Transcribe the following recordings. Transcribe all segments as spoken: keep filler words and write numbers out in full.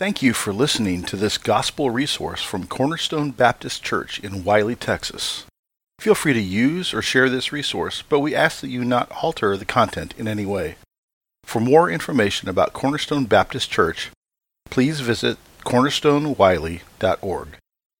Thank you for listening to this gospel resource from Cornerstone Baptist Church in Wylie, Texas. Feel free to use or share this resource, but we ask that you not alter the content in any way. For more information about Cornerstone Baptist Church, please visit cornerstone wylie dot org.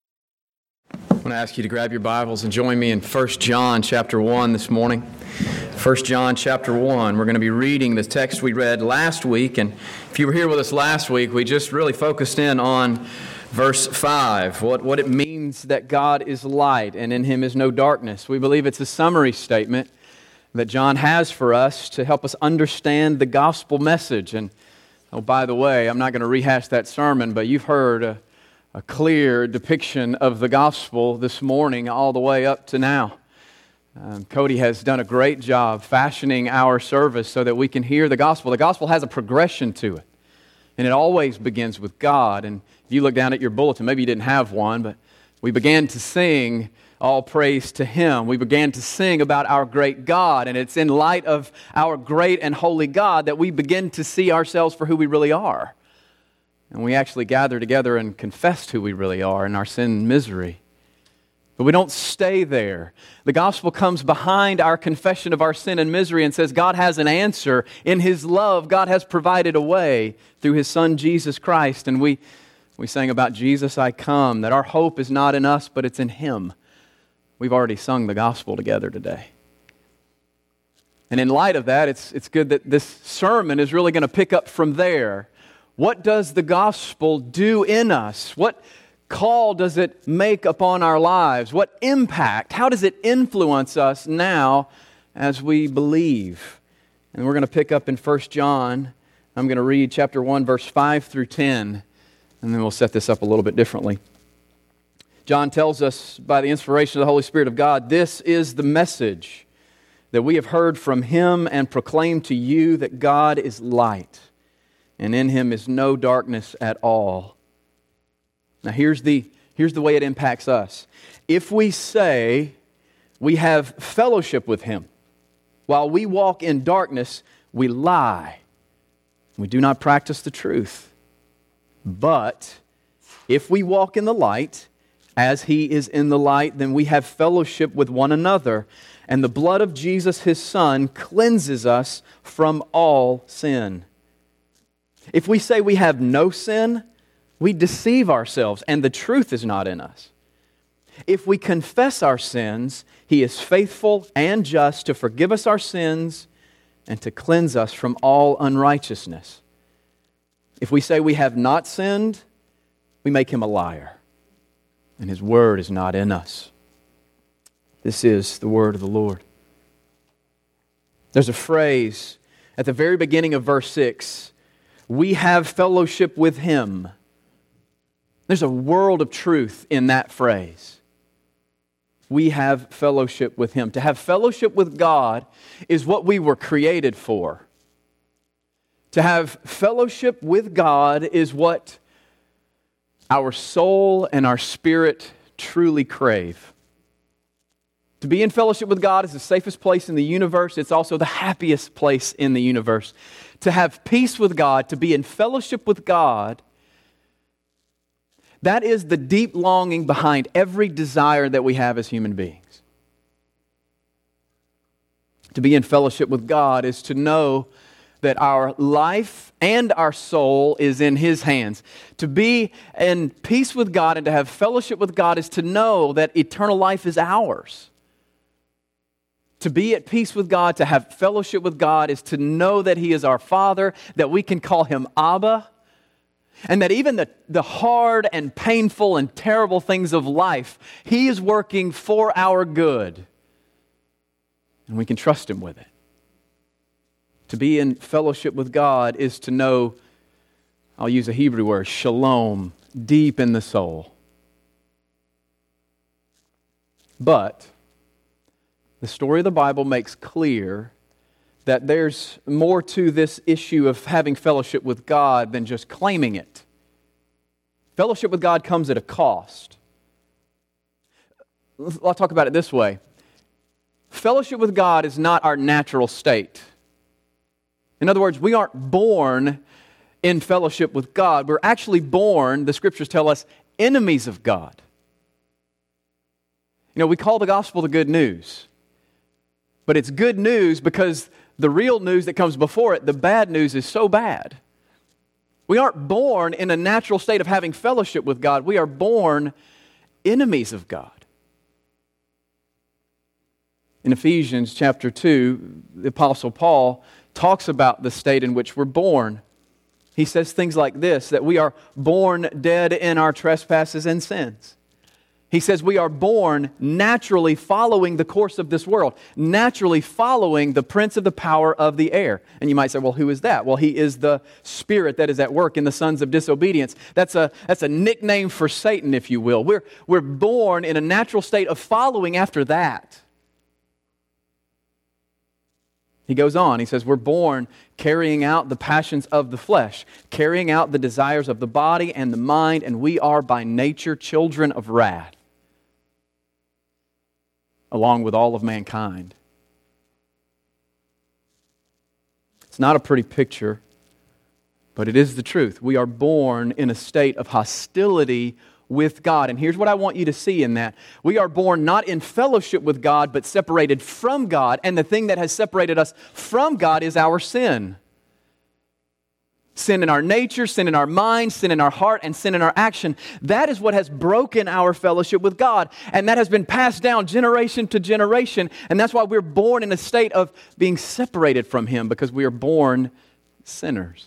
I want to ask you to grab your Bibles and join me in First John chapter one this morning. First John chapter one. We're going to be reading the text we read last week, and if you were here with us last week, we just really focused in on verse five, what, what it means that God is light and in Him is no darkness. We believe it's a summary statement that John has for us to help us understand the gospel message. And oh, by the way, I'm not going to rehash that sermon, but you've heard a, a clear depiction of the gospel this morning all the way up to now. Um, Cody has done a great job fashioning our service so that we can hear the gospel. The gospel has a progression to it, and it always begins with God. And if you look down at your bulletin, maybe you didn't have one, but we began to sing all praise to Him. We began to sing about our great God, and it's in light of our great and holy God that we begin to see ourselves for who we really are. And we actually gather together and confess who we really are in our sin and misery. But we don't stay there. The gospel comes behind our confession of our sin and misery and says God has an answer. In His love, God has provided a way through His Son, Jesus Christ. And we, we sang about Jesus, I come, that our hope is not in us, but it's in Him. We've already sung the gospel together today. And in light of that, it's, it's good that this sermon is really going to pick up from there. What does the gospel do in us? What call does it make upon our lives? What impact? How does it influence us now as we believe? And we're going to pick up in First John. I'm going to read chapter one, verse five through ten, and then we'll set this up a little bit differently. John tells us by the inspiration of the Holy Spirit of God, this is the message that we have heard from Him and proclaimed to you, that God is light, and in Him is no darkness at all. Now here's the, here's the way it impacts us. If we say we have fellowship with Him while we walk in darkness, we lie. We do not practice the truth. But if we walk in the light, as He is in the light, then we have fellowship with one another, and the blood of Jesus, His Son, cleanses us from all sin. If we say we have no sin, we deceive ourselves, and the truth is not in us. If we confess our sins, He is faithful and just to forgive us our sins and to cleanse us from all unrighteousness. If we say we have not sinned, we make Him a liar, and His word is not in us. This is the word of the Lord. There's a phrase at the very beginning of verse six, we have fellowship with Him. There's a world of truth in that phrase. We have fellowship with Him. To have fellowship with God is what we were created for. To have fellowship with God is what our soul and our spirit truly crave. To be in fellowship with God is the safest place in the universe. It's also the happiest place in the universe. To have peace with God, to be in fellowship with God, that is the deep longing behind every desire that we have as human beings. To be in fellowship with God is to know that our life and our soul is in His hands. To be in peace with God and to have fellowship with God is to know that eternal life is ours. To be at peace with God, to have fellowship with God, is to know that He is our Father, that we can call Him Abba, and that even the, the hard and painful and terrible things of life, He is working for our good. And we can trust Him with it. To be in fellowship with God is to know, I'll use a Hebrew word, shalom, deep in the soul. But the story of the Bible makes clear that there's more to this issue of having fellowship with God than just claiming it. Fellowship with God comes at a cost. I'll talk about it this way. Fellowship with God is not our natural state. In other words, we aren't born in fellowship with God. We're actually born, the Scriptures tell us, enemies of God. You know, we call the gospel the good news. But it's good news because the real news that comes before it, the bad news, is so bad. We aren't born in a natural state of having fellowship with God. We are born enemies of God. In Ephesians chapter two, the Apostle Paul talks about the state in which we're born. He says things like this, that we are born dead in our trespasses and sins. He says we are born naturally following the course of this world, naturally following the prince of the power of the air. And you might say, well, who is that? Well, he is the spirit that is at work in the sons of disobedience. That's a, that's a nickname for Satan, if you will. We're, we're born in a natural state of following after that. He goes on, he says, we're born carrying out the passions of the flesh, carrying out the desires of the body and the mind, and we are by nature children of wrath, along with all of mankind. It's not a pretty picture, but it is the truth. We are born in a state of hostility with God. And here's what I want you to see in that. We are born not in fellowship with God, but separated from God. And the thing that has separated us from God is our sin. Sin in our nature, sin in our mind, sin in our heart, and sin in our action. That is what has broken our fellowship with God. And that has been passed down generation to generation. And that's why we're born in a state of being separated from Him, because we are born sinners.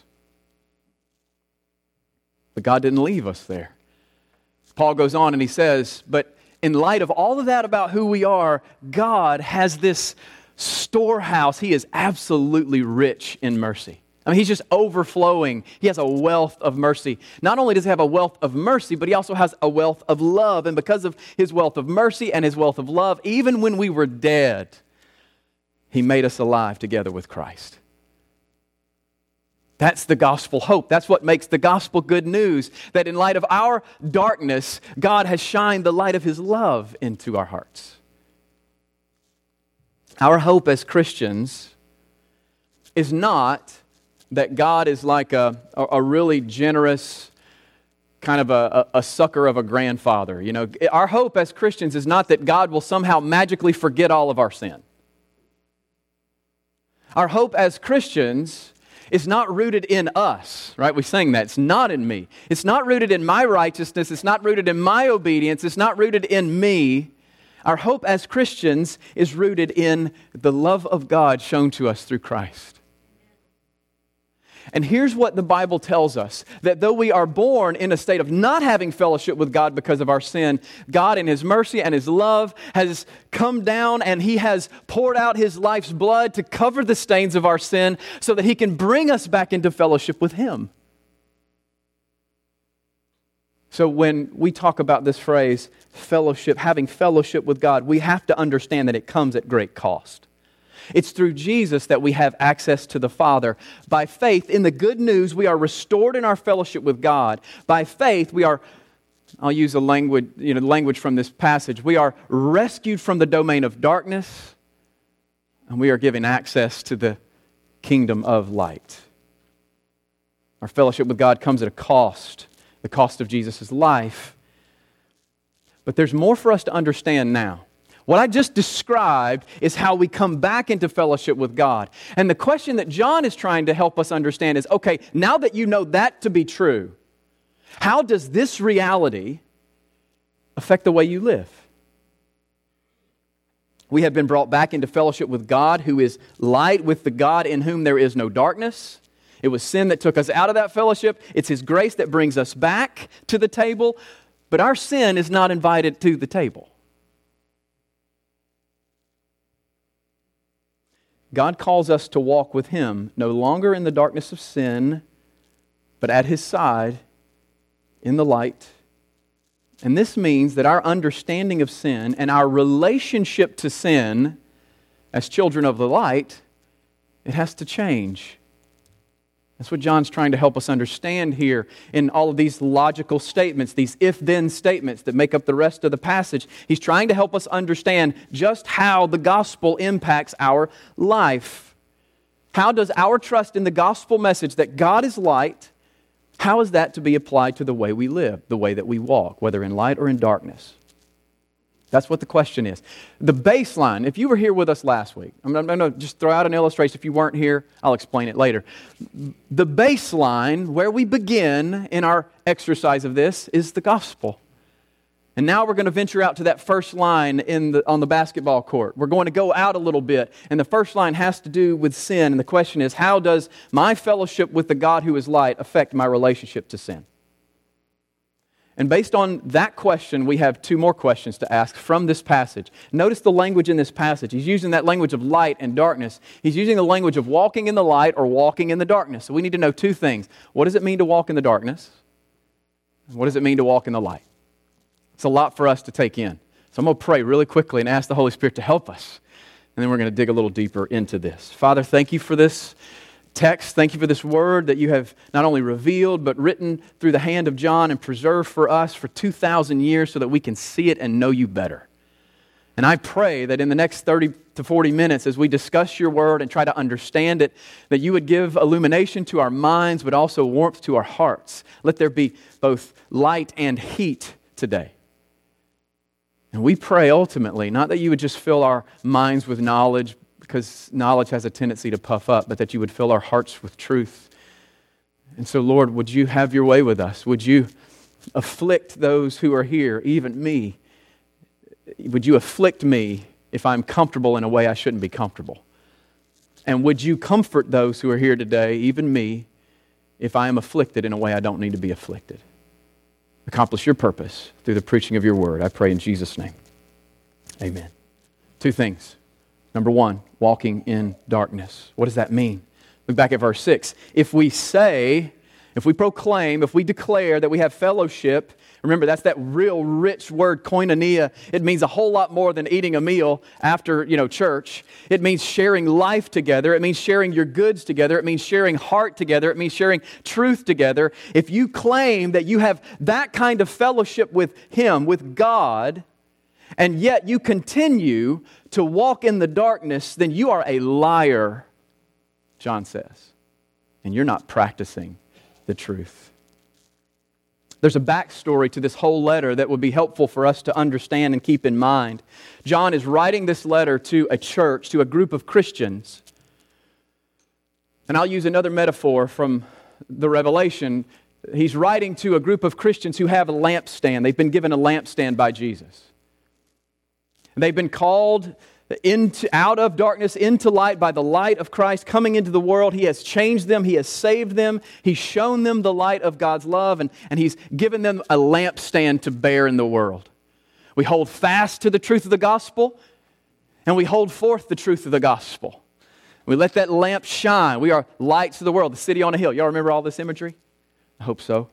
But God didn't leave us there. Paul goes on and he says, but in light of all of that about who we are, God has this storehouse. He is absolutely rich in mercy. I mean, He's just overflowing. He has a wealth of mercy. Not only does He have a wealth of mercy, but He also has a wealth of love. And because of His wealth of mercy and His wealth of love, even when we were dead, He made us alive together with Christ. That's the gospel hope. That's what makes the gospel good news. That in light of our darkness, God has shined the light of His love into our hearts. Our hope as Christians is not that God is like a, a really generous, kind of a, a sucker of a grandfather. You know, our hope as Christians is not that God will somehow magically forget all of our sin. Our hope as Christians is not rooted in us, right? We sang that. It's not in me. It's not rooted in my righteousness. It's not rooted in my obedience. It's not rooted in me. Our hope as Christians is rooted in the love of God shown to us through Christ. And here's what the Bible tells us, that though we are born in a state of not having fellowship with God because of our sin, God in His mercy and His love has come down and He has poured out His life's blood to cover the stains of our sin so that He can bring us back into fellowship with Him. So when we talk about this phrase, fellowship, having fellowship with God, we have to understand that it comes at great cost. It's through Jesus that we have access to the Father. By faith, in the good news, we are restored in our fellowship with God. By faith, we are, I'll use a language, you know, language from this passage. We are rescued from the domain of darkness, and we are given access to the kingdom of light. Our fellowship with God comes at a cost, the cost of Jesus' life. But there's more for us to understand now. What I just described is how we come back into fellowship with God. And the question that John is trying to help us understand is, okay, now that you know that to be true, how does this reality affect the way you live? We have been brought back into fellowship with God, who is light, with the God in whom there is no darkness. It was sin that took us out of that fellowship. It's His grace that brings us back to the table. But our sin is not invited to the table. God calls us to walk with Him, no longer in the darkness of sin, but at His side, in the light. And this means that our understanding of sin and our relationship to sin as children of the light, it has to change. That's what John's trying to help us understand here in all of these logical statements, these if-then statements that make up the rest of the passage. He's trying to help us understand just how the gospel impacts our life. How does our trust in the gospel message that God is light, How is that to be applied to the way we live, the way that we walk, whether in light or in darkness? That's what the question is. The baseline, if you were here with us last week, I'm going to just throw out an illustration. If you weren't here, I'll explain it later. The baseline, where we begin in our exercise of this, is the gospel. And now we're going to venture out to that first line in the, on the basketball court. We're going to go out a little bit. And the first line has to do with sin. And the question is, how does my fellowship with the God who is light affect my relationship to sin? And based on that question, we have two more questions to ask from this passage. Notice the language in this passage. He's using that language of light and darkness. He's using the language of walking in the light or walking in the darkness. So we need to know two things. What does it mean to walk in the darkness? What does it mean to walk in the light? It's a lot for us to take in. So I'm going to pray really quickly and ask the Holy Spirit to help us. And then we're going to dig a little deeper into this. Father, thank you for this text. Thank you for this word that you have not only revealed, but written through the hand of John and preserved for us for two thousand years so that we can see it and know you better. And I pray that in the next thirty to forty minutes, as we discuss your word and try to understand it, that you would give illumination to our minds, but also warmth to our hearts. Let there be both light and heat today. And we pray ultimately, not that you would just fill our minds with knowledge, because knowledge has a tendency to puff up, but that you would fill our hearts with truth. And so, Lord, would you have your way with us? Would you afflict those who are here, even me? Would you afflict me if I'm comfortable in a way I shouldn't be comfortable? And would you comfort those who are here today, even me, if I am afflicted in a way I don't need to be afflicted? Accomplish your purpose through the preaching of your word. I pray in Jesus' name. Amen. Two things. Number one, walking in darkness. What does that mean? Look back at verse six. If we say, if we proclaim, if we declare that we have fellowship, remember that's that real rich word, koinonia. It means a whole lot more than eating a meal after, you know, church. It means sharing life together. It means sharing your goods together. It means sharing heart together. It means sharing truth together. If you claim that you have that kind of fellowship with Him, with God, and yet you continue to walk in the darkness, then you are a liar, John says. And you're not practicing the truth. There's a backstory to this whole letter that would be helpful for us to understand and keep in mind. John is writing this letter to a church, to a group of Christians. And I'll use another metaphor from the Revelation. He's writing to a group of Christians who have a lampstand. They've been given a lampstand by Jesus. They've been called into, out of darkness into light by the light of Christ coming into the world. He has changed them. He has saved them. He's shown them the light of God's love, and, and He's given them a lampstand to bear in the world. We hold fast to the truth of the gospel, and we hold forth the truth of the gospel. We let that lamp shine. We are lights of the world, the city on a hill. Y'all remember all this imagery? I hope so.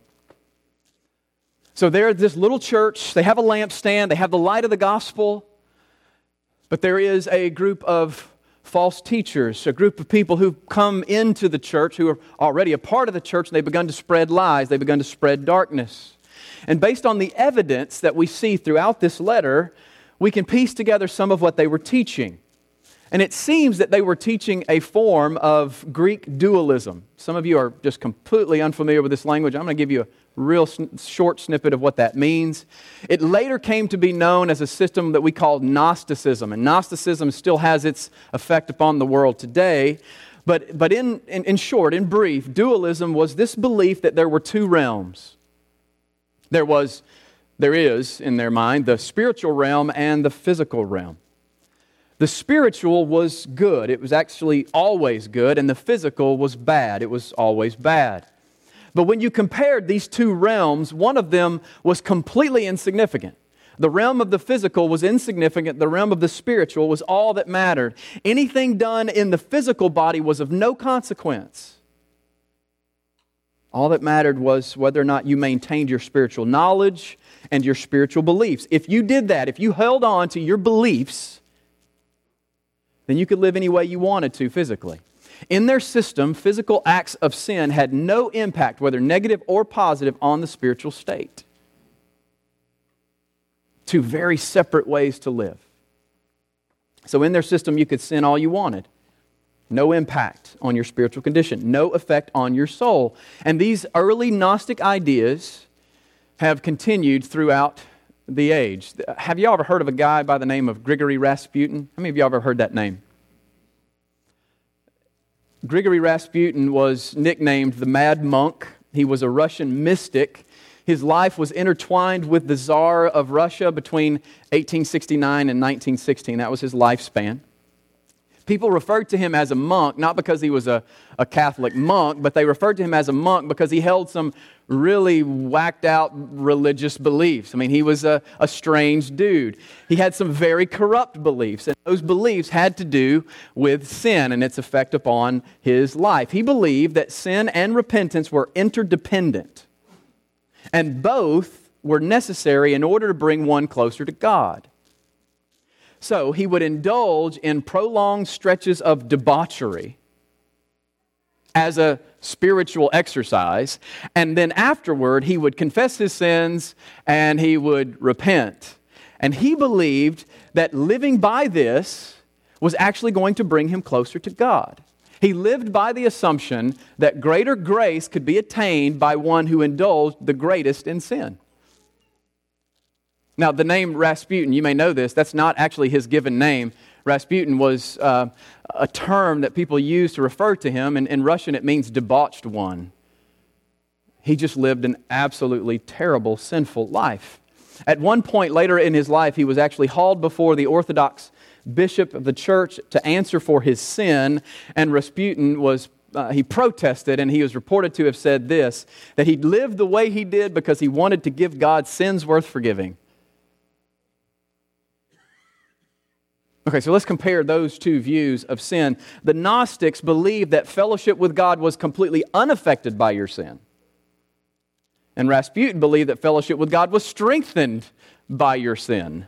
So they're this little church. They have a lampstand. They have the light of the gospel. But there is a group of false teachers, a group of people who've come into the church, who are already a part of the church, and they've begun to spread lies. They've begun to spread darkness. And based on the evidence that we see throughout this letter, we can piece together some of what they were teaching. And it seems that they were teaching a form of Greek dualism. Some of you are just completely unfamiliar with this language. I'm going to give you a real sn- short snippet of what that means. It later came to be known as a system that we called Gnosticism. And Gnosticism still has its effect upon the world today. But, but in, in, in short, in brief, dualism was this belief that there were two realms. There was, there is, in their mind, the spiritual realm and the physical realm. The spiritual was good. It was actually always good, and the physical was bad. It was always bad. But when you compared these two realms, one of them was completely insignificant. The realm of the physical was insignificant. The realm of the spiritual was all that mattered. Anything done in the physical body was of no consequence. All that mattered was whether or not you maintained your spiritual knowledge and your spiritual beliefs. If you did that, if you held on to your beliefs, then you could live any way you wanted to physically. In their system, physical acts of sin had no impact, whether negative or positive, on the spiritual state. Two very separate ways to live. So in their system, you could sin all you wanted. No impact on your spiritual condition. No effect on your soul. And these early Gnostic ideas have continued throughout the age. Have you ever heard of a guy by the name of Grigory Rasputin? How many of you ever heard that name? Grigory Rasputin was nicknamed the Mad Monk. He was a Russian mystic. His life was intertwined with the Tsar of Russia between eighteen sixty-nine and nineteen sixteen. That was his lifespan. People referred to him as a monk, not because he was a, a Catholic monk, but they referred to him as a monk because he held some really whacked out religious beliefs. I mean, he was a, a strange dude. He had some very corrupt beliefs, and those beliefs had to do with sin and its effect upon his life. He believed that sin and repentance were interdependent, and both were necessary in order to bring one closer to God. So he would indulge in prolonged stretches of debauchery as a spiritual exercise, and then afterward he would confess his sins and he would repent. And he believed that living by this was actually going to bring him closer to God. He lived by the assumption that greater grace could be attained by one who indulged the greatest in sin. Now, the name Rasputin, you may know this, that's not actually his given name. Rasputin was uh, a term that people used to refer to him, and in Russian it means debauched one. He just lived an absolutely terrible, sinful life. At one point later in his life, he was actually hauled before the Orthodox bishop of the church to answer for his sin, and Rasputin was Uh, he protested, and he was reported to have said this, that he lived the way he did because he wanted to give God sins worth forgiving. Okay, so let's compare those two views of sin. The Gnostics believed that fellowship with God was completely unaffected by your sin. And Rasputin believed that fellowship with God was strengthened by your sin.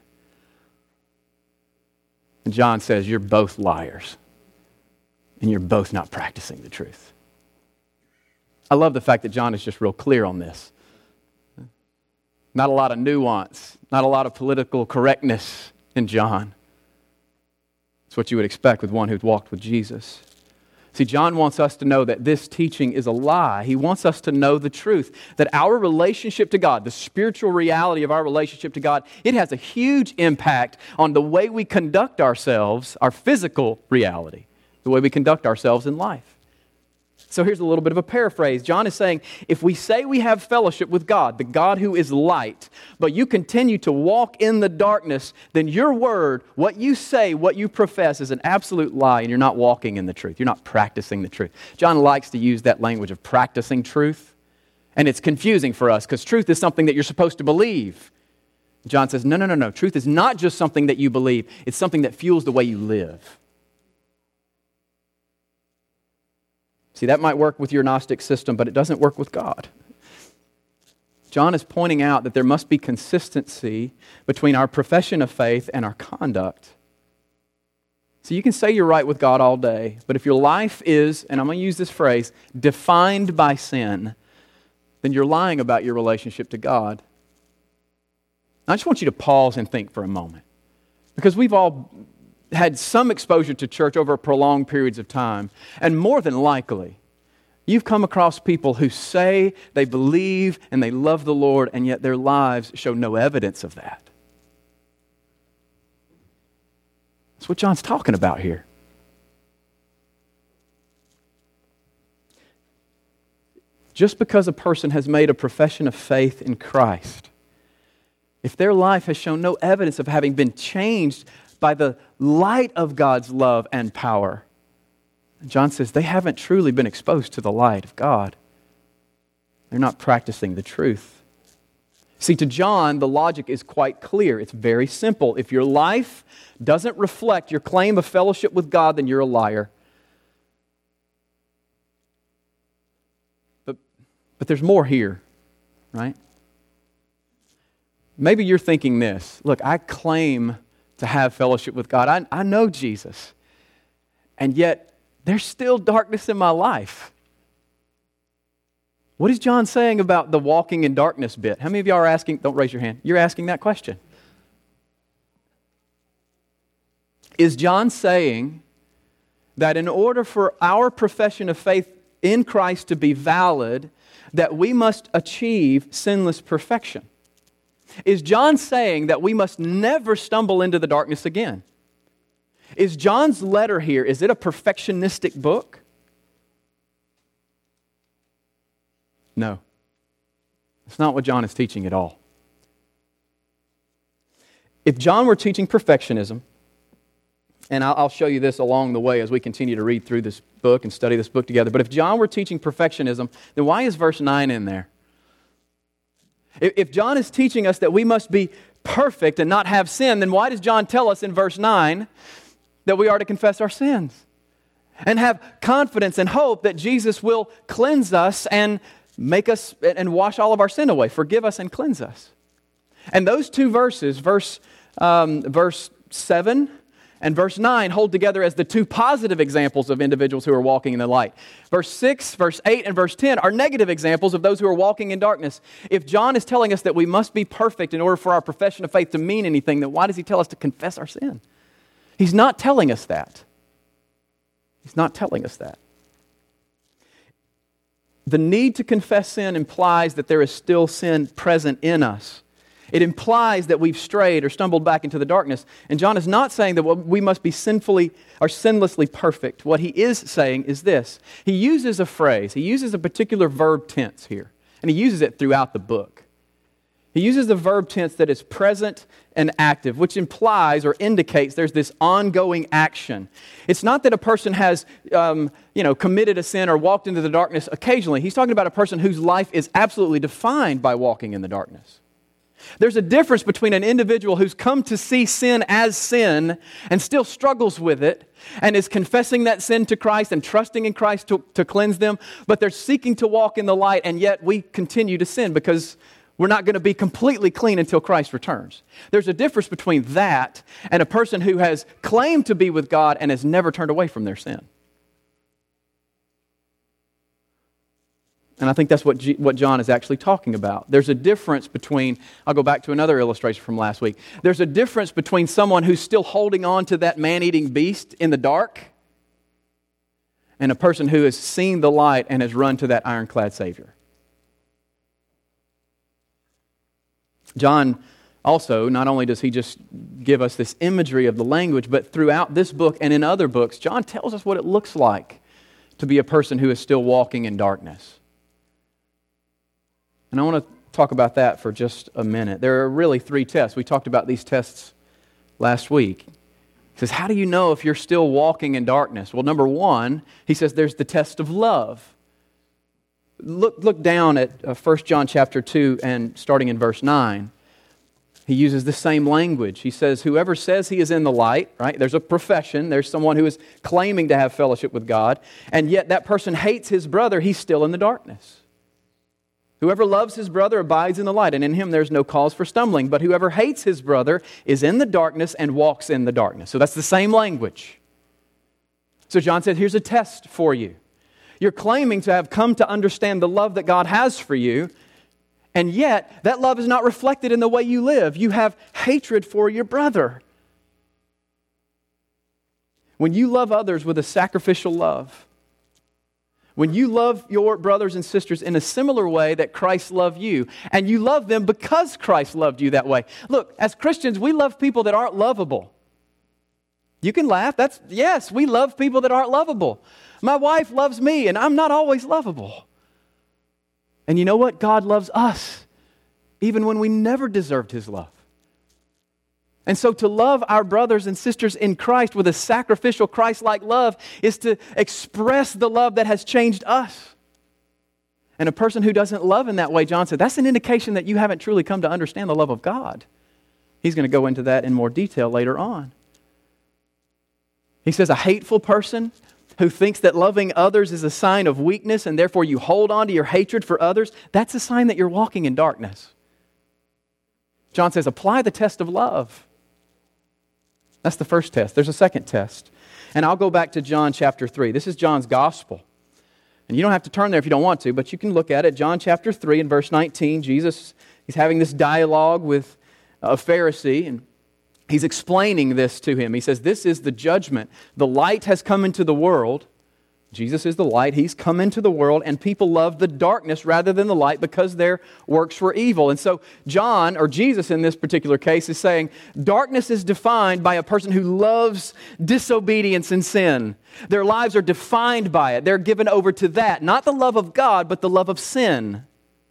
And John says, you're both liars. And you're both not practicing the truth. I love the fact that John is just real clear on this. Not a lot of nuance, not a lot of political correctness in John. It's what you would expect with one who's walked with Jesus. See, John wants us to know that this teaching is a lie. He wants us to know the truth, that our relationship to God, the spiritual reality of our relationship to God, it has a huge impact on the way we conduct ourselves, our physical reality, the way we conduct ourselves in life. So here's a little bit of a paraphrase. John is saying, if we say we have fellowship with God, the God who is light, but you continue to walk in the darkness, then your word, what you say, what you profess is an absolute lie, and you're not walking in the truth. You're not practicing the truth. John likes to use that language of practicing truth, and it's confusing for us because truth is something that you're supposed to believe. John says, no, no, no, no. Truth is not just something that you believe. It's something that fuels the way you live. See, that might work with your Gnostic system, but it doesn't work with God. John is pointing out that there must be consistency between our profession of faith and our conduct. So you can say you're right with God all day, but if your life is, and I'm going to use this phrase, defined by sin, then you're lying about your relationship to God. I just want you to pause and think for a moment, because we've all had some exposure to church over prolonged periods of time, and more than likely, you've come across people who say they believe and they love the Lord, and yet their lives show no evidence of that. That's what John's talking about here. Just because a person has made a profession of faith in Christ, if their life has shown no evidence of having been changed by the light of God's love and power, John says they haven't truly been exposed to the light of God. They're not practicing the truth. See, to John, the logic is quite clear. It's very simple. If your life doesn't reflect your claim of fellowship with God, then you're a liar. But, but there's more here, right? Maybe you're thinking this. Look, I claim to have fellowship with God. I, I know Jesus. And yet, there's still darkness in my life. What is John saying about the walking in darkness bit? How many of you are asking? Don't raise your hand. You're asking that question. Is John saying that in order for our profession of faith in Christ to be valid, that we must achieve sinless perfection. Is John saying that we must never stumble into the darkness again? Is John's letter here, is it a perfectionistic book? No. It's not what John is teaching at all. If John were teaching perfectionism, and I'll show you this along the way as we continue to read through this book and study this book together, but if John were teaching perfectionism, then why is verse nine in there? If John is teaching us that we must be perfect and not have sin, then why does John tell us in verse nine that we are to confess our sins and have confidence and hope that Jesus will cleanse us and make us and wash all of our sin away, forgive us and cleanse us? And those two verses, verse um, verse seven and verse nine, hold together as the two positive examples of individuals who are walking in the light. Verse six, verse eight, and verse ten are negative examples of those who are walking in darkness. If John is telling us that we must be perfect in order for our profession of faith to mean anything, then why does he tell us to confess our sin? He's not telling us that. He's not telling us that. The need to confess sin implies that there is still sin present in us. It implies that we've strayed or stumbled back into the darkness. And John is not saying that we must be sinfully or sinlessly perfect. What he is saying is this. He uses a phrase. He uses a particular verb tense here. And he uses it throughout the book. He uses the verb tense that is present and active, which implies or indicates there's this ongoing action. It's not that a person has um, you know, committed a sin or walked into the darkness occasionally. He's talking about a person whose life is absolutely defined by walking in the darkness. There's a difference between an individual who's come to see sin as sin and still struggles with it and is confessing that sin to Christ and trusting in Christ to, to cleanse them, but they're seeking to walk in the light, and yet we continue to sin because we're not going to be completely clean until Christ returns. There's a difference between that and a person who has claimed to be with God and has never turned away from their sin. And I think that's what G- what John is actually talking about. There's a difference between, I'll go back to another illustration from last week. There's a difference between someone who's still holding on to that man-eating beast in the dark and a person who has seen the light and has run to that ironclad Savior. John also, not only does he just give us this imagery of the language, but throughout this book and in other books, John tells us what it looks like to be a person who is still walking in darkness. And I want to talk about that for just a minute. There are really three tests. We talked about these tests last week. He says, how do you know if you're still walking in darkness? Well, number one, he says there's the test of love. Look, look down at uh, First John chapter two and starting in verse nine. He uses the same language. He says, whoever says he is in the light, right? There's a profession. There's someone who is claiming to have fellowship with God, and yet that person hates his brother. He's still in the darkness. Whoever loves his brother abides in the light, and in him there's no cause for stumbling. But whoever hates his brother is in the darkness and walks in the darkness. So that's the same language. So John said, here's a test for you. You're claiming to have come to understand the love that God has for you, and yet that love is not reflected in the way you live. You have hatred for your brother. When you love others with a sacrificial love, when you love your brothers and sisters in a similar way that Christ loved you, and you love them because Christ loved you that way. Look, as Christians, we love people that aren't lovable. You can laugh. That's yes, we love people that aren't lovable. My wife loves me, and I'm not always lovable. And you know what? God loves us, even when we never deserved His love. And so to love our brothers and sisters in Christ with a sacrificial Christ-like love is to express the love that has changed us. And a person who doesn't love in that way, John said, that's an indication that you haven't truly come to understand the love of God. He's going to go into that in more detail later on. He says a hateful person who thinks that loving others is a sign of weakness and therefore you hold on to your hatred for others, that's a sign that you're walking in darkness. John says, apply the test of love. That's the first test. There's a second test. And I'll go back to John chapter three. This is John's gospel. And you don't have to turn there if you don't want to, but you can look at it. John chapter three and verse nineteen, Jesus, he's having this dialogue with a Pharisee, and he's explaining this to him. He says, this is the judgment. The light has come into the world. Jesus is the light. He's come into the world, and people love the darkness rather than the light because their works were evil. And so John, or Jesus in this particular case, is saying darkness is defined by a person who loves disobedience and sin. Their lives are defined by it. They're given over to that. Not the love of God, but the love of sin.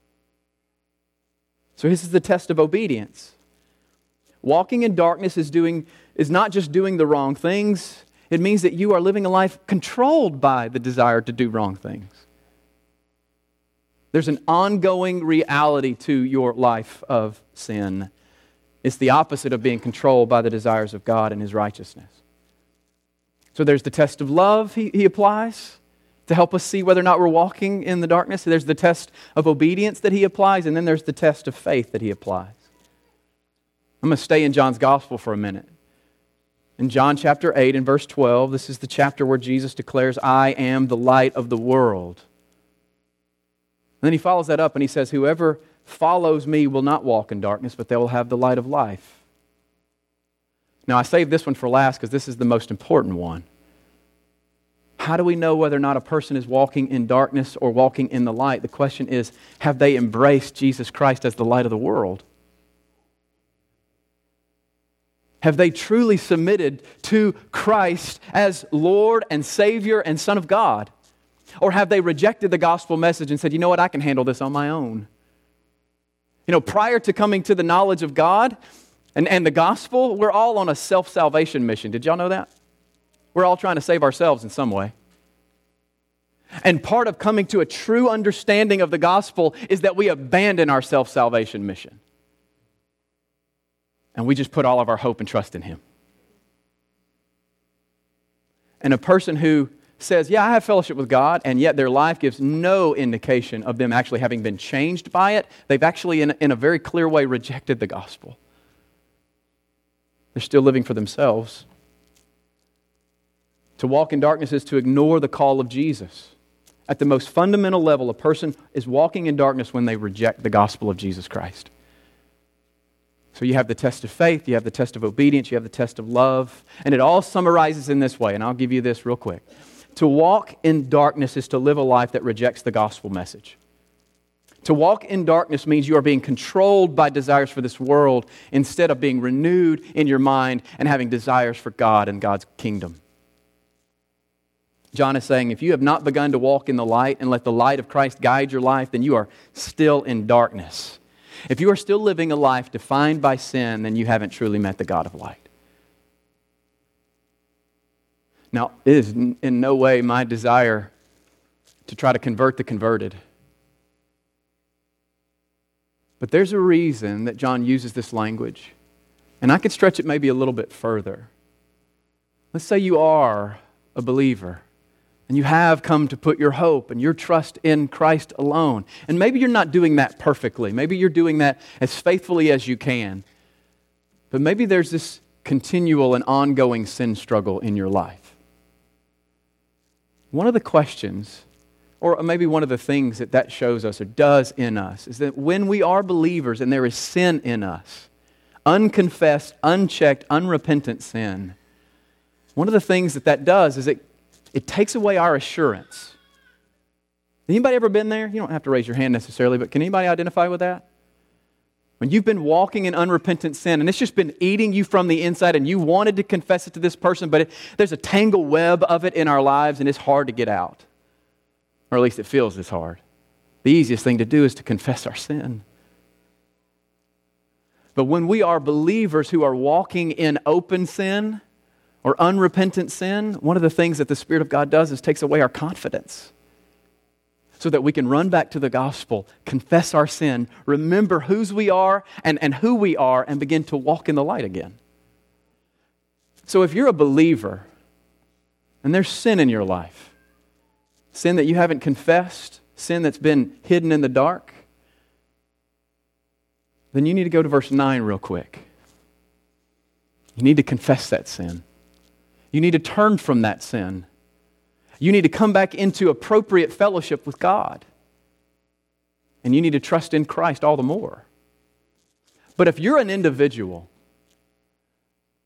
So this is the test of obedience. Walking in darkness is doing is not just doing the wrong things. It means that you are living a life controlled by the desire to do wrong things. There's an ongoing reality to your life of sin. It's the opposite of being controlled by the desires of God and His righteousness. So there's the test of love he, he applies to help us see whether or not we're walking in the darkness. There's the test of obedience that He applies, and then there's the test of faith that He applies. I'm going to stay in John's Gospel for a minute. In John chapter eight and verse twelve, this is the chapter where Jesus declares, I am the light of the world. And then He follows that up and He says, whoever follows me will not walk in darkness, but they will have the light of life. Now I saved this one for last because this is the most important one. How do we know whether or not a person is walking in darkness or walking in the light? The question is, have they embraced Jesus Christ as the light of the world? Have they truly submitted to Christ as Lord and Savior and Son of God? Or have they rejected the gospel message and said, you know what, I can handle this on my own? You know, prior to coming to the knowledge of God and, and the gospel, we're all on a self-salvation mission. Did y'all know that? We're all trying to save ourselves in some way. And part of coming to a true understanding of the gospel is that we abandon our self-salvation mission. And we just put all of our hope and trust in Him. And a person who says, yeah, I have fellowship with God, and yet their life gives no indication of them actually having been changed by it, they've actually, in a, in a very clear way, rejected the gospel. They're still living for themselves. To walk in darkness is to ignore the call of Jesus. At the most fundamental level, a person is walking in darkness when they reject the gospel of Jesus Christ. So you have the test of faith, you have the test of obedience, you have the test of love, and it all summarizes in this way, and I'll give you this real quick. To walk in darkness is to live a life that rejects the gospel message. To walk in darkness means you are being controlled by desires for this world instead of being renewed in your mind and having desires for God and God's kingdom. John is saying, if you have not begun to walk in the light and let the light of Christ guide your life, then you are still in darkness. If you are still living a life defined by sin, then you haven't truly met the God of light. Now, it is in no way my desire to try to convert the converted. But there's a reason that John uses this language. And I could stretch it maybe a little bit further. Let's say you are a believer. And you have come to put your hope and your trust in Christ alone. And maybe you're not doing that perfectly. Maybe you're doing that as faithfully as you can. But maybe there's this continual and ongoing sin struggle in your life. One of the questions, or maybe one of the things that that shows us or does in us, is that when we are believers and there is sin in us, unconfessed, unchecked, unrepentant sin, one of the things that that does is it It takes away our assurance. Anybody ever been there? You don't have to raise your hand necessarily, but can anybody identify with that? When you've been walking in unrepentant sin and it's just been eating you from the inside and you wanted to confess it to this person, but it, there's a tangle web of it in our lives and it's hard to get out. Or at least it feels this hard. The easiest thing to do is to confess our sin. But when we are believers who are walking in open sin, or unrepentant sin, one of the things that the Spirit of God does is takes away our confidence so that we can run back to the gospel, confess our sin, remember whose we are and, and who we are, and begin to walk in the light again. So if you're a believer and there's sin in your life, sin that you haven't confessed, sin that's been hidden in the dark, then you need to go to verse nine real quick. You need to confess that sin. You need to turn from that sin. You need to come back into appropriate fellowship with God. And you need to trust in Christ all the more. But if you're an individual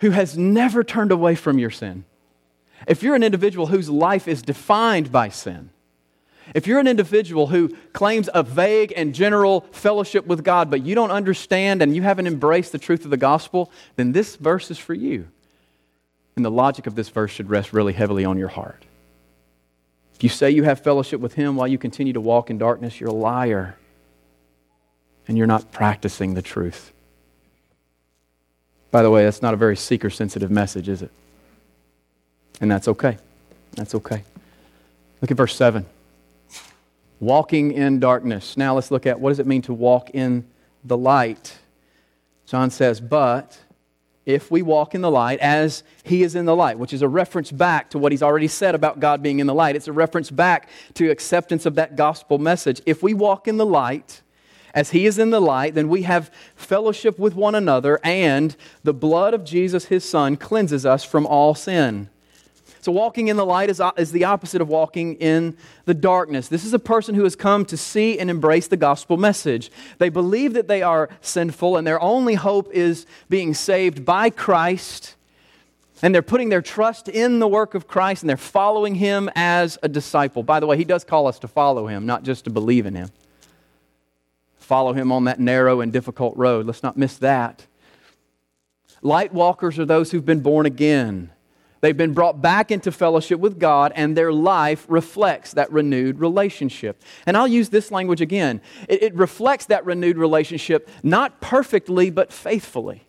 who has never turned away from your sin, if you're an individual whose life is defined by sin, if you're an individual who claims a vague and general fellowship with God, but you don't understand and you haven't embraced the truth of the gospel, then this verse is for you. And the logic of this verse should rest really heavily on your heart. If you say you have fellowship with Him while you continue to walk in darkness, you're a liar. And you're not practicing the truth. By the way, that's not a very seeker-sensitive message, is it? And that's okay. That's okay. Look at verse seven. Walking in darkness. Now let's look at what does it mean to walk in the light. John says, but if we walk in the light as He is in the light, which is a reference back to what He's already said about God being in the light. It's a reference back to acceptance of that gospel message. If we walk in the light as He is in the light, then we have fellowship with one another, and the blood of Jesus, His Son, cleanses us from all sin. So walking in the light is, is the opposite of walking in the darkness. This is a person who has come to see and embrace the gospel message. They believe that they are sinful and their only hope is being saved by Christ. And they're putting their trust in the work of Christ and they're following Him as a disciple. By the way, He does call us to follow Him, not just to believe in Him. Follow Him on that narrow and difficult road. Let's not miss that. Light walkers are those who've been born again. They've been brought back into fellowship with God, and their life reflects that renewed relationship. And I'll use this language again. It, it reflects that renewed relationship, not perfectly, but faithfully.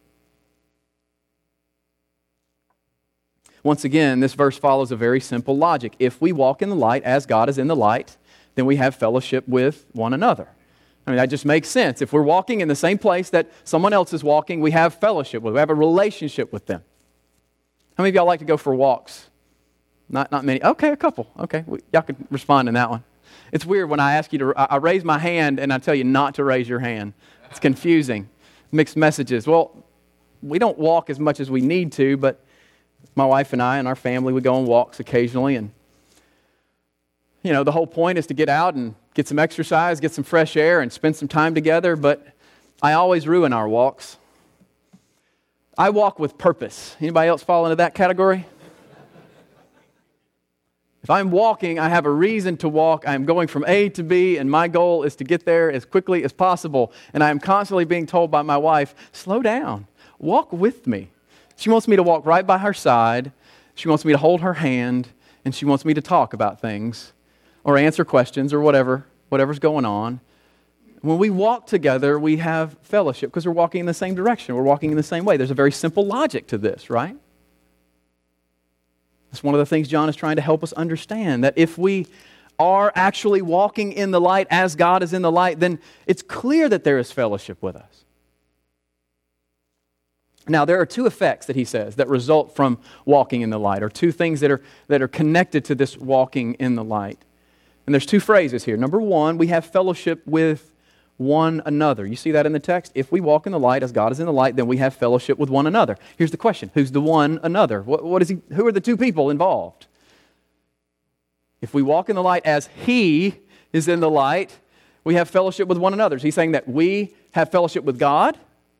Once again, this verse follows a very simple logic. If we walk in the light as God is in the light, then we have fellowship with one another. I mean, that just makes sense. If we're walking in the same place that someone else is walking, we have fellowship with them. We have a relationship with them. How many of y'all like to go for walks? Not not many. Okay, a couple. Okay, well, y'all could respond in that one. It's weird when I ask you to, I, I raise my hand and I tell you not to raise your hand. It's confusing. Mixed messages. Well, we don't walk as much as we need to, but my wife and I and our family, we go on walks occasionally. And, you know, the whole point is to get out and get some exercise, get some fresh air, and spend some time together. But I always ruin our walks. I walk with purpose. Anybody else fall into that category? If I'm walking, I have a reason to walk. I'm going from A to B, and my goal is to get there as quickly as possible. And I am constantly being told by my wife, slow down, walk with me. She wants me to walk right by her side. She wants me to hold her hand, and she wants me to talk about things or answer questions or whatever, whatever's going on. When we walk together, we have fellowship because we're walking in the same direction. We're walking in the same way. There's a very simple logic to this, right? That's one of the things John is trying to help us understand, that if we are actually walking in the light as God is in the light, then it's clear that there is fellowship with us. Now, there are two effects that he says that result from walking in the light, or two things that are, that are connected to this walking in the light. And there's two phrases here. Number one, we have fellowship with one another. You see that in the text? If we walk in the light as God is in the light, then we have fellowship with one another. Here's the question. Who's the one another? What, what is he? Who are the two people involved? If we walk in the light as He is in the light, we have fellowship with one another. Is he saying that we have fellowship with God?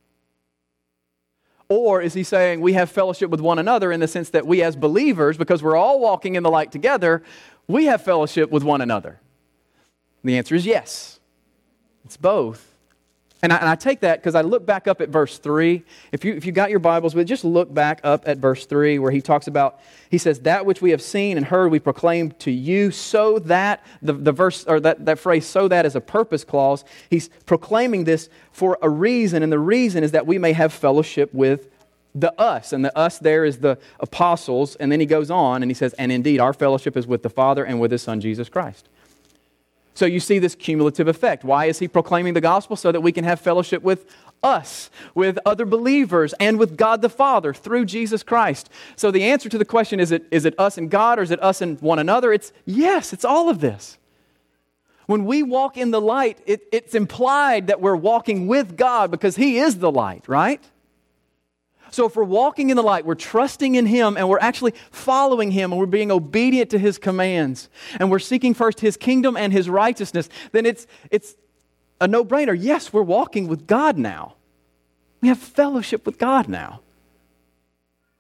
Or is he saying we have fellowship with one another in the sense that we as believers, because we're all walking in the light together, we have fellowship with one another? And the answer is yes. It's both. And I, and I take that because I look back up at verse three. If you if you got your Bibles, but just look back up at verse three where he talks about, he says, that which we have seen and heard we proclaim to you, so that, the, the verse, or that, that phrase, so that is a purpose clause. He's proclaiming this for a reason, and the reason is that we may have fellowship with the us. And the us there is the apostles. And then he goes on and he says, and indeed our fellowship is with the Father and with His Son, Jesus Christ. So you see this cumulative effect. Why is he proclaiming the gospel? So that we can have fellowship with us, with other believers, and with God the Father through Jesus Christ. So the answer to the question, is it, is it us and God, or is it us and one another? It's yes, it's all of this. When we walk in the light, it, it's implied that we're walking with God because He is the light, right? So if we're walking in the light, we're trusting in Him, and we're actually following Him, and we're being obedient to His commands, and we're seeking first His kingdom and His righteousness, then it's it's a no-brainer. Yes, we're walking with God now. We have fellowship with God now.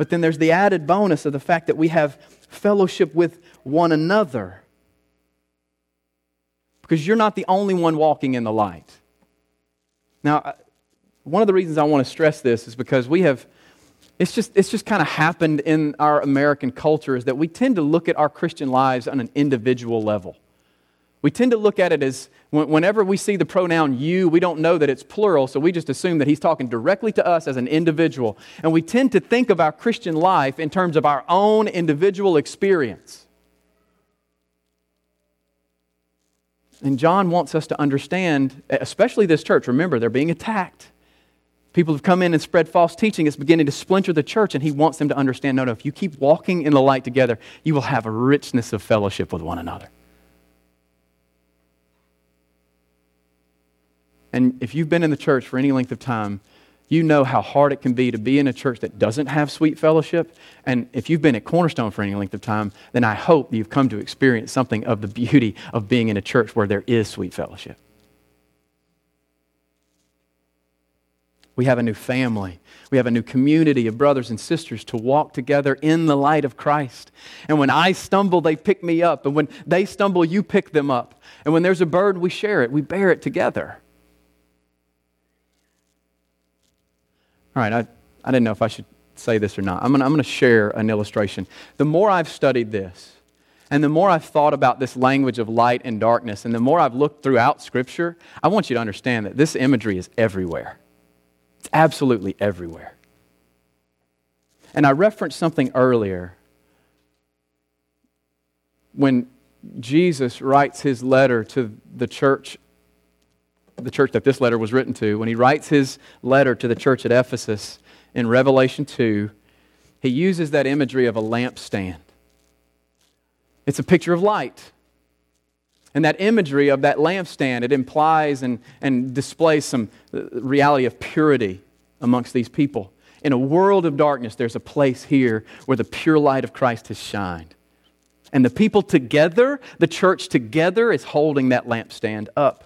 But then there's the added bonus of the fact that we have fellowship with one another. Because you're not the only one walking in the light. Now, one of the reasons I want to stress this is because we have, it's just, it's just kind of happened in our American culture is that we tend to look at our Christian lives on an individual level. We tend to look at it as, whenever we see the pronoun you, we don't know that it's plural, so we just assume that he's talking directly to us as an individual. And we tend to think of our Christian life in terms of our own individual experience. And John wants us to understand, especially this church, remember, they're being attacked. People have come in and spread false teaching. It's beginning to splinter the church, and he wants them to understand, no, no, if you keep walking in the light together, you will have a richness of fellowship with one another. And if you've been in the church for any length of time, you know how hard it can be to be in a church that doesn't have sweet fellowship. And if you've been at Cornerstone for any length of time, then I hope you've come to experience something of the beauty of being in a church where there is sweet fellowship. We have a new family. We have a new community of brothers and sisters to walk together in the light of Christ. And when I stumble, they pick me up. And when they stumble, you pick them up. And when there's a burden, we share it. We bear it together. All right, I, I didn't know if I should say this or not. I'm going I'm to share an illustration. The more I've studied this, and the more I've thought about this language of light and darkness, and the more I've looked throughout Scripture, I want you to understand that this imagery is everywhere. It's absolutely everywhere. And I referenced something earlier when Jesus writes his letter to the church, the church that this letter was written to, when he writes his letter to the church at Ephesus in Revelation two, he uses that imagery of a lampstand. It's a picture of light. And that imagery of that lampstand, it implies and, and displays some reality of purity amongst these people. In a world of darkness, there's a place here where the pure light of Christ has shined. And the people together, the church together, is holding that lampstand up.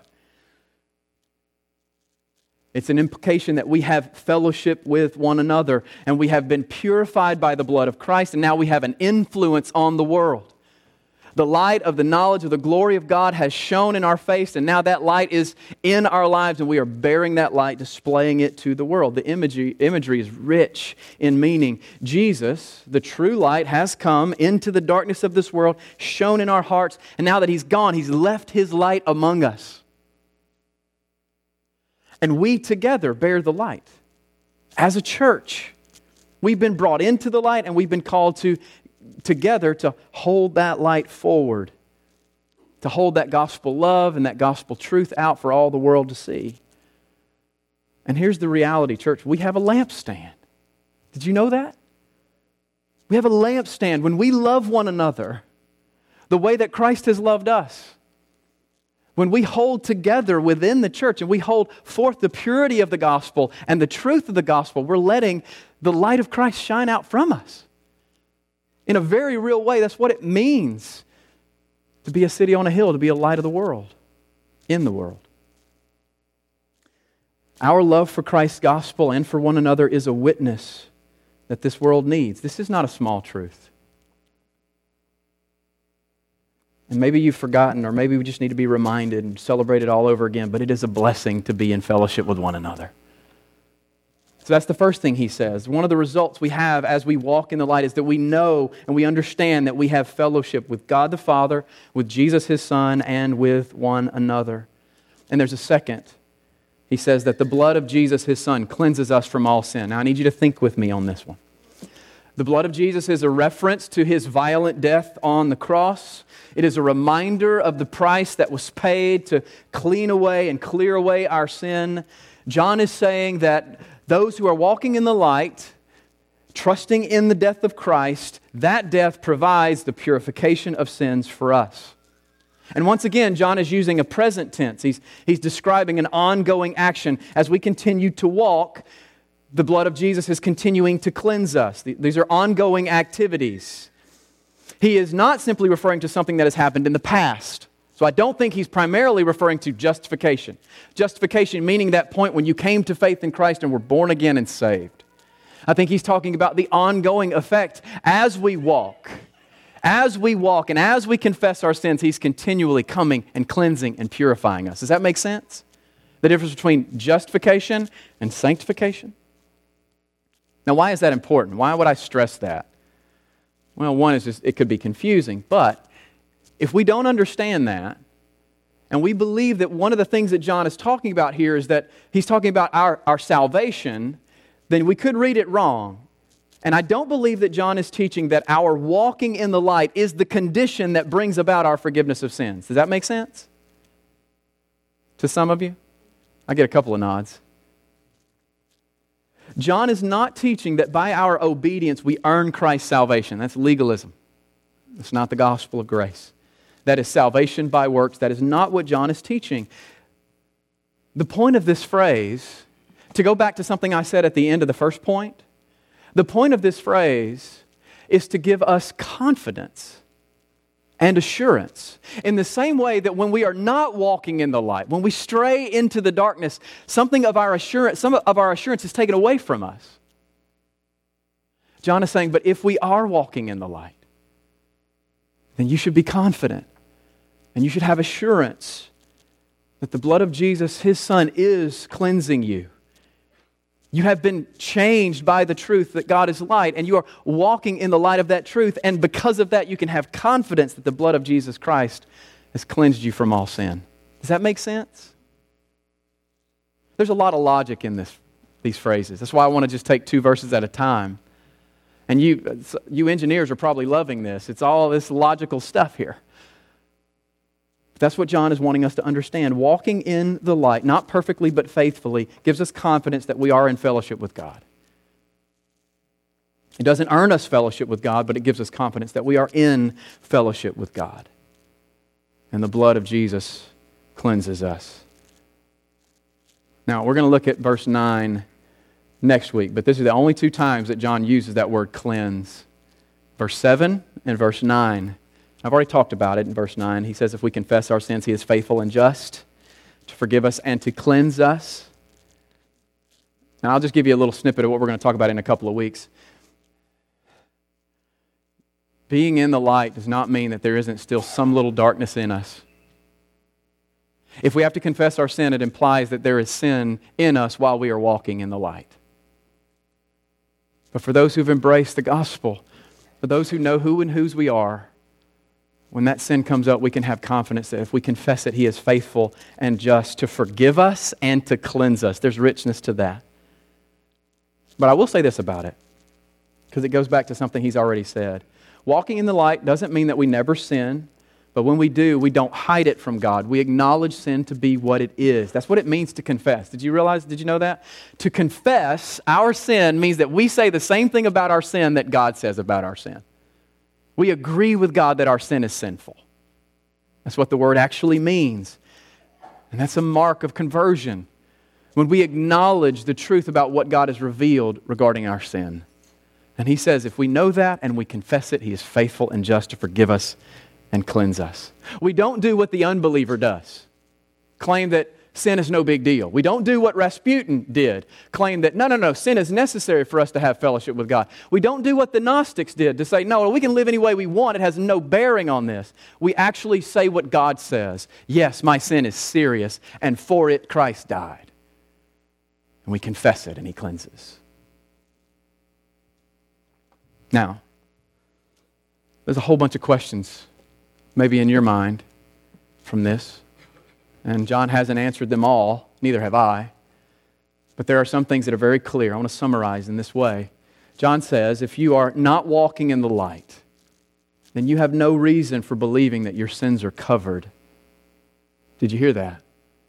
It's an implication that we have fellowship with one another, and we have been purified by the blood of Christ, and now we have an influence on the world. The light of the knowledge of the glory of God has shone in our face, and now that light is in our lives, and we are bearing that light, displaying it to the world. The imagery, imagery is rich in meaning. Jesus, the true light, has come into the darkness of this world, shone in our hearts, and now that He's gone, He's left His light among us. And we together bear the light. As a church, we've been brought into the light, and we've been called to together to hold that light forward, to hold that gospel love and that gospel truth out for all the world to see. And here's the reality, church. We have a lampstand. Did you know that? We have a lampstand. When we love one another the way that Christ has loved us, when we hold together within the church and we hold forth the purity of the gospel and the truth of the gospel, we're letting the light of Christ shine out from us. In a very real way, that's what it means to be a city on a hill, to be a light of the world, in the world. Our love for Christ's gospel and for one another is a witness that this world needs. This is not a small truth. And maybe you've forgotten, or maybe we just need to be reminded and celebrated all over again, but it is a blessing to be in fellowship with one another. So that's the first thing he says. One of the results we have as we walk in the light is that we know and we understand that we have fellowship with God the Father, with Jesus His Son, and with one another. And there's a second. He says that the blood of Jesus His Son cleanses us from all sin. Now I need you to think with me on this one. The blood of Jesus is a reference to His violent death on the cross. It is a reminder of the price that was paid to clean away and clear away our sin. John is saying that those who are walking in the light, trusting in the death of Christ, that death provides the purification of sins for us. And once again, John is using a present tense. He's, he's describing an ongoing action. As we continue to walk, the blood of Jesus is continuing to cleanse us. These are ongoing activities. He is not simply referring to something that has happened in the past. So I don't think he's primarily referring to justification. Justification meaning that point when you came to faith in Christ and were born again and saved. I think he's talking about the ongoing effect as we walk. As we walk and as we confess our sins, he's continually coming and cleansing and purifying us. Does that make sense? The difference between justification and sanctification? Now, why is that important? Why would I stress that? Well, one is just it could be confusing, but if we don't understand that, and we believe that one of the things that John is talking about here is that he's talking about our, our salvation, then we could read it wrong. And I don't believe that John is teaching that our walking in the light is the condition that brings about our forgiveness of sins. Does that make sense? To some of you? I get a couple of nods. John is not teaching that by our obedience we earn Christ's salvation. That's legalism. It's not the gospel of grace. That is salvation by works. That is not what John is teaching. The point of this phrase, to go back to something I said at the end of the first point, the point of this phrase is to give us confidence and assurance in the same way that when we are not walking in the light, when we stray into the darkness, something of our assurance, some of our assurance is taken away from us. John is saying, but if we are walking in the light, then you should be confident and you should have assurance that the blood of Jesus, His Son, is cleansing you. You have been changed by the truth that God is light, and you are walking in the light of that truth, and because of that, you can have confidence that the blood of Jesus Christ has cleansed you from all sin. Does that make sense? There's a lot of logic in this, these phrases. That's why I want to just take two verses at a time. And you, you engineers are probably loving this. It's all this logical stuff here. That's what John is wanting us to understand. Walking in the light, not perfectly but faithfully, gives us confidence that we are in fellowship with God. It doesn't earn us fellowship with God, but it gives us confidence that we are in fellowship with God. And the blood of Jesus cleanses us. Now, we're going to look at verse nine next week, but this is the only two times that John uses that word cleanse. Verse seven and verse nine. I've already talked about it in verse nine. He says if we confess our sins, He is faithful and just to forgive us and to cleanse us. And I'll just give you a little snippet of what we're going to talk about in a couple of weeks. Being in the light does not mean that there isn't still some little darkness in us. If we have to confess our sin, it implies that there is sin in us while we are walking in the light. But for those who've embraced the gospel, for those who know who and whose we are, when that sin comes up, we can have confidence that if we confess it, He is faithful and just to forgive us and to cleanse us. There's richness to that. But I will say this about it, because it goes back to something He's already said. Walking in the light doesn't mean that we never sin, but when we do, we don't hide it from God. We acknowledge sin to be what it is. That's what it means to confess. Did you realize, did you know that? To confess our sin means that we say the same thing about our sin that God says about our sin. We agree with God that our sin is sinful. That's what the word actually means. And that's a mark of conversion. When we acknowledge the truth about what God has revealed regarding our sin. And He says if we know that and we confess it, He is faithful and just to forgive us and cleanse us. We don't do what the unbeliever does. Claim that sin is no big deal. We don't do what Rasputin did. Claim that, no, no, no, sin is necessary for us to have fellowship with God. We don't do what the Gnostics did to say, no, we can live any way we want. It has no bearing on this. We actually say what God says. Yes, my sin is serious, and for it Christ died. And we confess it, and He cleanses. Now, there's a whole bunch of questions maybe in your mind from this. And John hasn't answered them all, neither have I. But there are some things that are very clear. I want to summarize in this way. John says, if you are not walking in the light, then you have no reason for believing that your sins are covered. Did you hear that?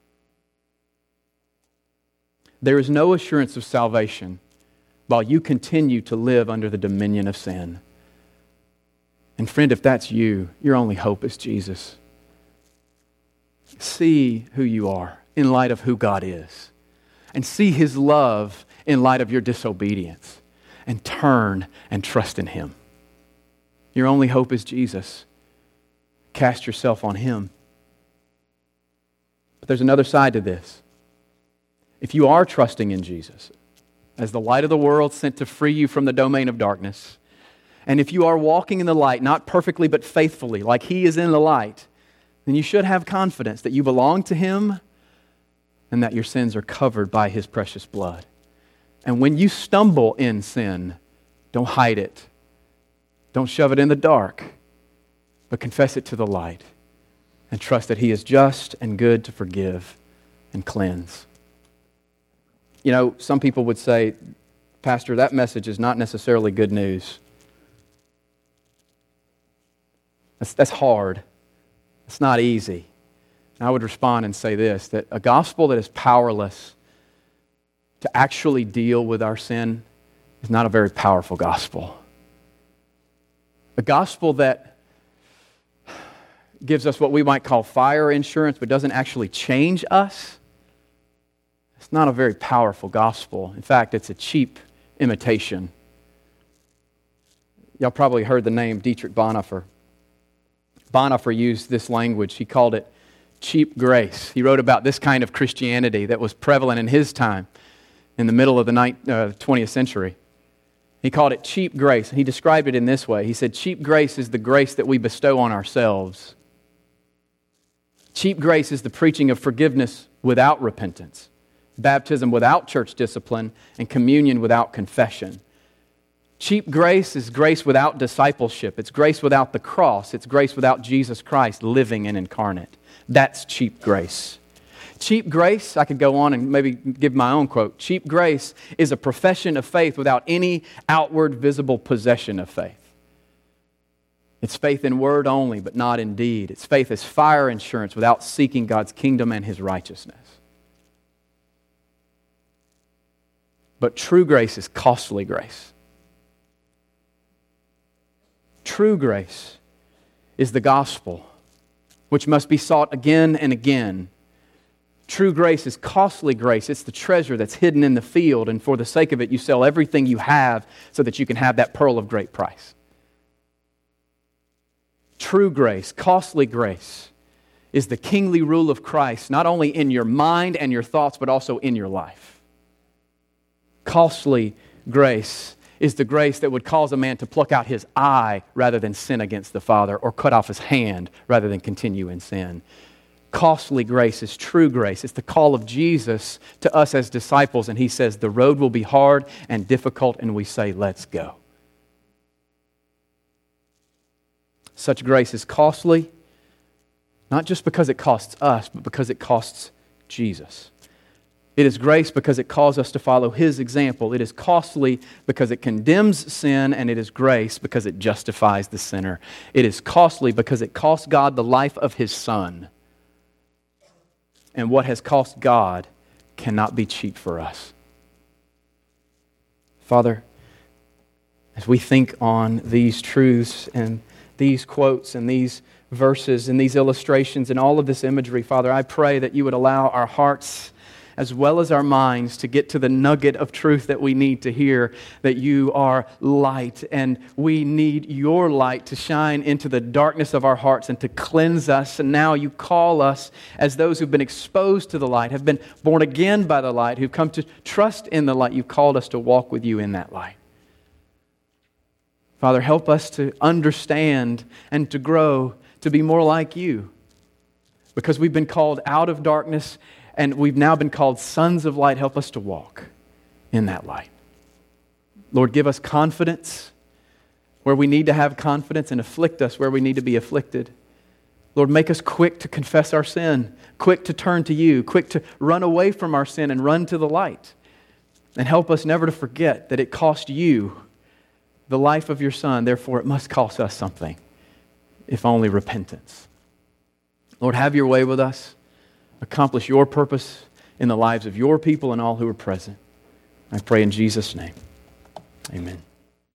There is no assurance of salvation while you continue to live under the dominion of sin. And friend, if that's you, your only hope is Jesus. See who you are in light of who God is. And see His love in light of your disobedience. And turn and trust in Him. Your only hope is Jesus. Cast yourself on Him. But there's another side to this. If you are trusting in Jesus, as the light of the world sent to free you from the domain of darkness. And if you are walking in the light, not perfectly but faithfully, like He is in the light, then you should have confidence that you belong to Him and that your sins are covered by His precious blood. And when you stumble in sin, don't hide it. Don't shove it in the dark, but confess it to the light and trust that He is just and good to forgive and cleanse. You know, some people would say, Pastor, that message is not necessarily good news. That's, that's hard. It's not easy. And I would respond and say this, that a gospel that is powerless to actually deal with our sin is not a very powerful gospel. A gospel that gives us what we might call fire insurance but doesn't actually change us, it's not a very powerful gospel. In fact, it's a cheap imitation. Y'all probably heard the name Dietrich Bonhoeffer. Bonhoeffer used this language. He called it cheap grace. He wrote about this kind of Christianity that was prevalent in his time in the middle of the twentieth century. He called it cheap grace, and he described it in this way. He said, cheap grace is the grace that we bestow on ourselves. Cheap grace is the preaching of forgiveness without repentance, baptism without church discipline, and communion without confession. Cheap grace is grace without discipleship. It's grace without the cross. It's grace without Jesus Christ living and incarnate. That's cheap grace. Cheap grace, I could go on and maybe give my own quote. Cheap grace is a profession of faith without any outward visible possession of faith. It's faith in word only, but not in deed. It's faith as fire insurance without seeking God's kingdom and His righteousness. But true grace is costly grace. True grace is the gospel, which must be sought again and again. True grace is costly grace. It's the treasure that's hidden in the field, and for the sake of it, you sell everything you have so that you can have that pearl of great price. True grace, costly grace, is the kingly rule of Christ, not only in your mind and your thoughts, but also in your life. Costly grace is the grace that would cause a man to pluck out his eye rather than sin against the Father, or cut off his hand rather than continue in sin. Costly grace is true grace. It's the call of Jesus to us as disciples, and He says the road will be hard and difficult, and we say, let's go. Such grace is costly, not just because it costs us, but because it costs Jesus. It is grace because it calls us to follow His example. It is costly because it condemns sin, and it is grace because it justifies the sinner. It is costly because it cost God the life of His Son. And what has cost God cannot be cheap for us. Father, as we think on these truths and these quotes and these verses and these illustrations and all of this imagery, Father, I pray that You would allow our hearts as well as our minds to get to the nugget of truth that we need to hear, that You are light, and we need Your light to shine into the darkness of our hearts and to cleanse us. And now You call us as those who've been exposed to the light, have been born again by the light, who've come to trust in the light. You've called us to walk with You in that light. Father, help us to understand and to grow to be more like You, because we've been called out of darkness and we've now been called sons of light. Help us to walk in that light. Lord, give us confidence where we need to have confidence, and afflict us where we need to be afflicted. Lord, make us quick to confess our sin, quick to turn to You, quick to run away from our sin and run to the light. And help us never to forget that it cost You the life of Your Son. Therefore, it must cost us something, if only repentance. Lord, have Your way with us. Accomplish Your purpose in the lives of Your people and all who are present. I pray in Jesus' name. Amen.